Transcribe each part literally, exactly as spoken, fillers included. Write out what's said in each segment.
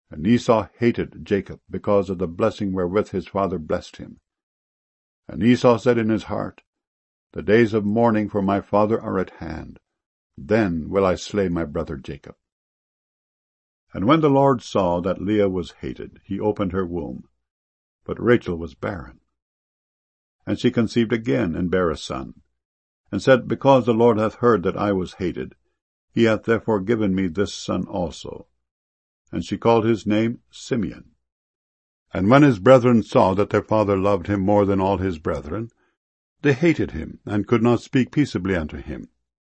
And Esau hated Jacob because of the blessing wherewith his father blessed him. And Esau said in his heart, The days of mourning for my father are at hand. Then will I slay my brother Jacob. And when the Lord saw that Leah was hated, he opened her womb. But Rachel was barren. And she conceived again, and bare a son, and said, Because the Lord hath heard that I was hated, he hath therefore given me this son also. And she called his name Simeon. And when his brethren saw that their father loved him more than all his brethren, they hated him, and could not speak peaceably unto him.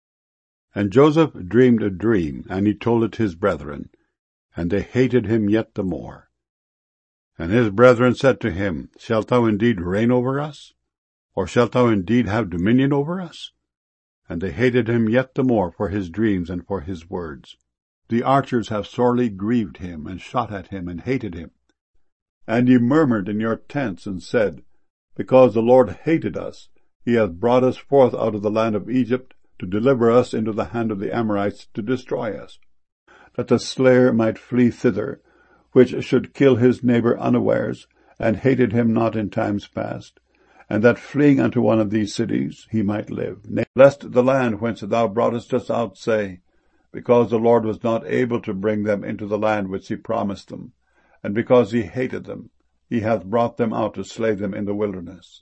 And Joseph dreamed a dream, and he told it his brethren, and they hated him yet the more. And his brethren said to him, Shalt thou indeed reign over us? Or shalt thou indeed have dominion over us? And they hated him yet the more for his dreams and for his words. The archers have sorely grieved him, and shot at him, and hated him. And ye murmured in your tents, and said, Because the Lord hated us, he hath brought us forth out of the land of Egypt, to deliver us into the hand of the Amorites, to destroy us, that the slayer might flee thither, which should kill his neighbor unawares, and hated him not in times past, and that fleeing unto one of these cities he might live, lest the land whence thou broughtest us out say, Because the Lord was not able to bring them into the land which he promised them, and because he hated them, he hath brought them out to slay them in the wilderness.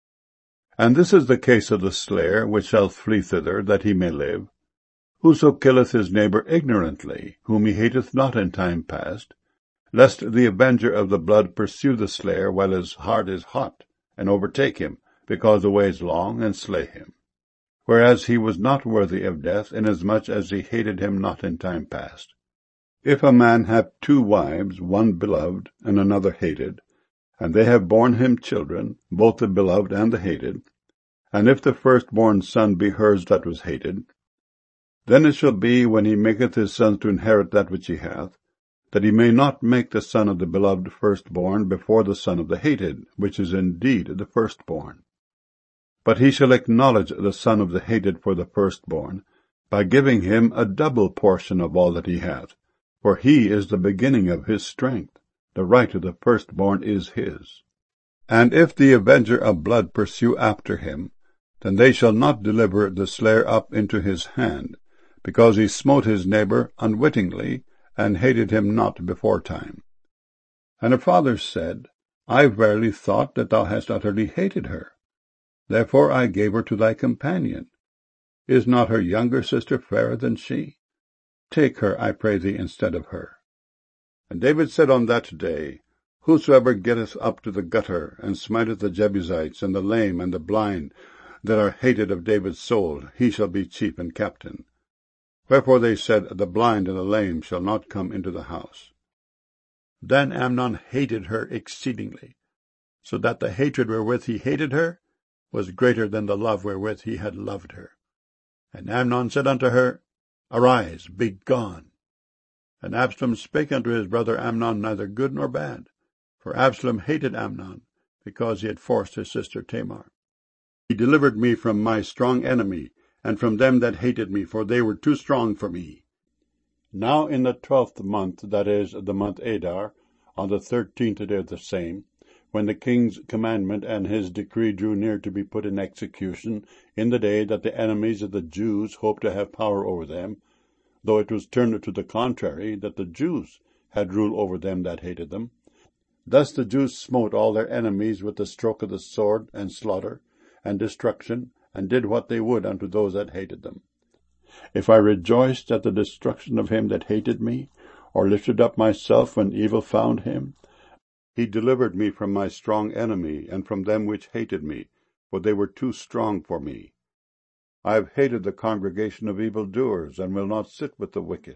And this is the case of the slayer, which shall flee thither, that he may live. Whoso killeth his neighbor ignorantly, whom he hateth not in time past, lest the avenger of the blood pursue the slayer while his heart is hot, and overtake him, because the way is long, and slay him. Whereas he was not worthy of death, inasmuch as he hated him not in time past. If a man have two wives, one beloved, and another hated, and they have borne him children, both the beloved and the hated, and if the firstborn son be hers that was hated, then it shall be, when he maketh his sons to inherit that which he hath, that he may not make the son of the beloved firstborn before the son of the hated, which is indeed the firstborn. But he shall acknowledge the son of the hated for the firstborn, by giving him a double portion of all that he hath, for he is the beginning of his strength. The right of the firstborn is his. And if the avenger of blood pursue after him, then they shall not deliver the slayer up into his hand, because he smote his neighbor unwittingly, and hated him not beforetime. And her father said, I verily thought that thou hast utterly hated her. Therefore I gave her to thy companion. Is not her younger sister fairer than she? Take her, I pray thee, instead of her. And David said on that day, Whosoever getteth up to the gutter, and smiteth the Jebusites, and the lame, and the blind, that are hated of David's soul, he shall be chief and captain. Wherefore they said, The blind and the lame shall not come into the house. Then Amnon hated her exceedingly, so that the hatred wherewith he hated her was greater than the love wherewith he had loved her. And Amnon said unto her, Arise, be gone. And Absalom spake unto his brother Amnon neither good nor bad, for Absalom hated Amnon, because he had forced his sister Tamar. He delivered me from my strong enemy, and from them that hated me, for they were too strong for me. Now in the twelfth month, that is, the month Adar, on the thirteenth day of the same, when the king's commandment and his decree drew near to be put in execution, in the day that the enemies of the Jews hoped to have power over them, though it was turned to the contrary, that the Jews had rule over them that hated them. Thus the Jews smote all their enemies with the stroke of the sword, and slaughter, and destruction, and did what they would unto those that hated them. If I rejoiced at the destruction of him that hated me, or lifted up myself when evil found him, he delivered me from my strong enemy, and from them which hated me, for they were too strong for me. I have hated the congregation of evildoers, and will not sit with the wicked.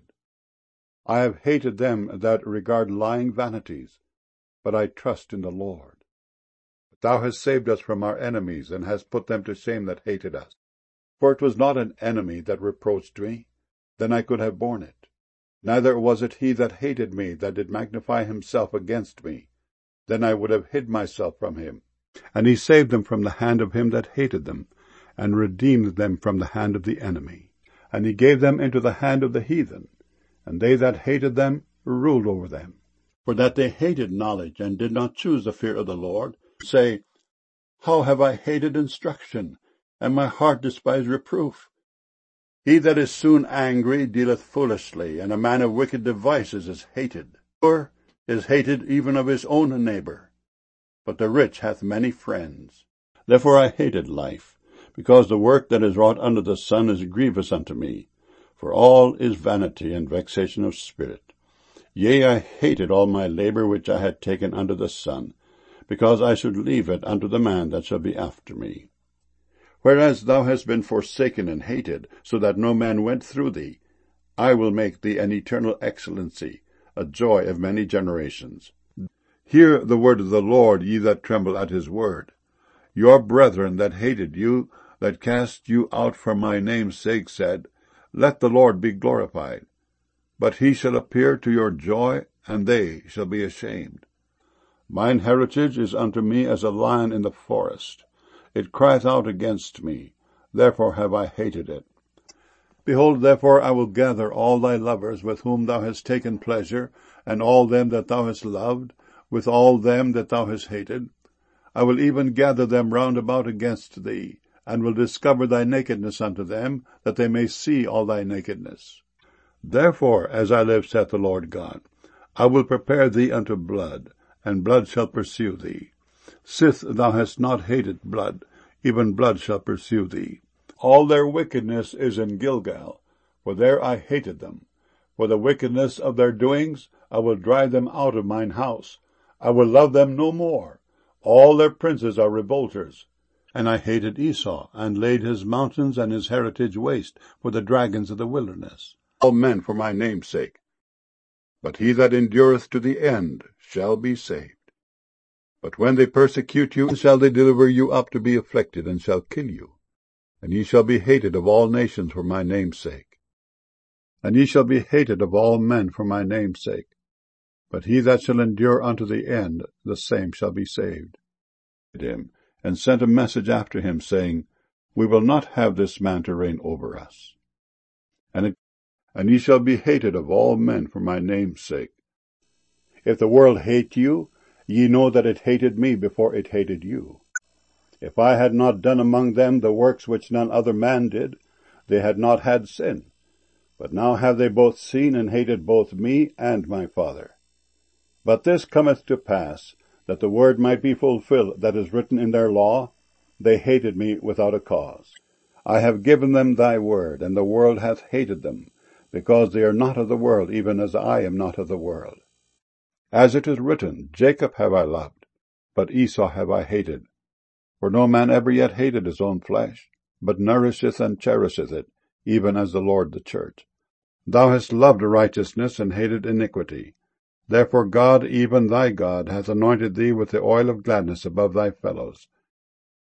I have hated them that regard lying vanities, but I trust in the Lord. But thou hast saved us from our enemies, and hast put them to shame that hated us. For it was not an enemy that reproached me, then I could have borne it. Neither was it he that hated me that did magnify himself against me, then I would have hid myself from him. And he saved them from the hand of him that hated them, and redeemed them from the hand of the enemy. And he gave them into the hand of the heathen, and they that hated them ruled over them. For that they hated knowledge, and did not choose the fear of the Lord, say, How have I hated instruction, and my heart despised reproof? He that is soon angry dealeth foolishly, and a man of wicked devices is hated. Poor is hated even of his own neighbor, but the rich hath many friends. Therefore I hated life, because the work that is wrought under the sun is grievous unto me. For all is vanity and vexation of spirit. Yea, I hated all my labor which I had taken under the sun, because I should leave it unto the man that shall be after me. Whereas thou hast been forsaken and hated, so that no man went through thee, I will make thee an eternal excellency, a joy of many generations. Hear the word of the Lord, ye that tremble at his word. Your brethren that hated you, that cast you out for my name's sake, said, Let the Lord be glorified. But he shall appear to your joy, and they shall be ashamed. Mine heritage is unto me as a lion in the forest. It crieth out against me, therefore have I hated it. Behold, therefore I will gather all thy lovers with whom thou hast taken pleasure, and all them that thou hast loved, with all them that thou hast hated. I will even gather them round about against thee, and will discover thy nakedness unto them, that they may see all thy nakedness. Therefore, as I live, saith the Lord God, I will prepare thee unto blood, and blood shall pursue thee. Sith thou hast not hated blood, even blood shall pursue thee. All their wickedness is in Gilgal, for there I hated them. For the wickedness of their doings I will drive them out of mine house. I will love them no more. All their princes are revolters. And I hated Esau, and laid his mountains and his heritage waste for the dragons of the wilderness. All men for my name's sake. But he that endureth to the end shall be saved. But when they persecute you, shall they deliver you up to be afflicted, and shall kill you. And ye shall be hated of all nations for my name's sake. And ye shall be hated of all men for my name's sake. But he that shall endure unto the end, the same shall be saved. Him, and sent a message after him, saying, We will not have this man to reign over us. And, it, and ye shall be hated of all men for my name's sake. If the world hate you, ye know that it hated me before it hated you. If I had not done among them the works which none other man did, they had not had sin. But now have they both seen and hated both me and my Father. But this cometh to pass, that the word might be fulfilled that is written in their law, They hated me without a cause. I have given them thy word, and the world hath hated them, because they are not of the world, even as I am not of the world. As it is written, Jacob have I loved, but Esau have I hated. For no man ever yet hated his own flesh, but nourisheth and cherisheth it, even as the Lord the church. Thou hast loved righteousness, and hated iniquity. Therefore God, even thy God, hath anointed thee with the oil of gladness above thy fellows.